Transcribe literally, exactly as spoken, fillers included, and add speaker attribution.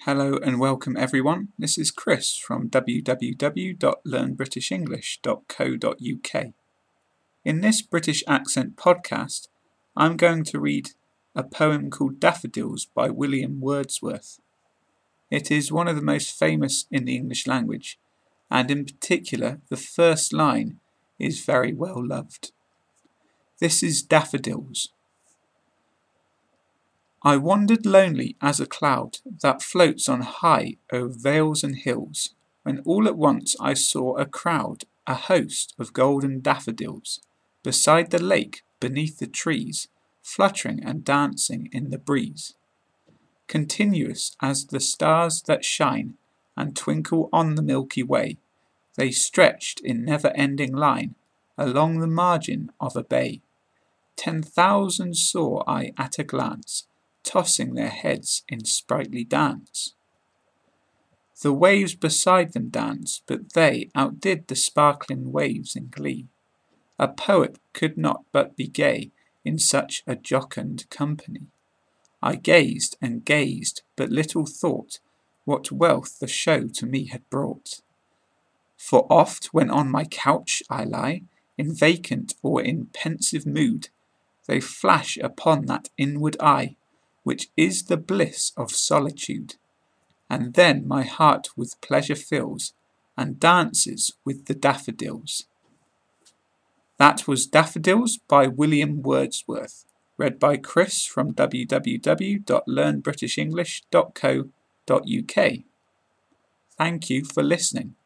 Speaker 1: Hello and welcome everyone. This is Chris from w w w dot learn british english dot co dot u k. In this British Accent podcast, I'm going to read a poem called Daffodils by William Wordsworth. It is one of the most famous in the English language, and in particular the first line is very well loved. This is Daffodils. I wandered lonely as a cloud that floats on high o'er vales and hills, when all at once I saw a crowd, a host of golden daffodils, beside the lake, beneath the trees, fluttering and dancing in the breeze. Continuous as the stars that shine and twinkle on the Milky Way, they stretched in never-ending line along the margin of a bay. Ten thousand saw I at a glance, tossing their heads in sprightly dance. The waves beside them danced, but they outdid the sparkling waves in glee. A poet could not but be gay in such a jocund company. I gazed and gazed, but little thought what wealth the show to me had brought. For oft, when on my couch I lie, in vacant or in pensive mood, they flash upon that inward eye, which is the bliss of solitude, and then my heart with pleasure fills, and dances with the daffodils. That was Daffodils by William Wordsworth, read by Chris from w w w dot learn british english dot co dot u k. Thank you for listening.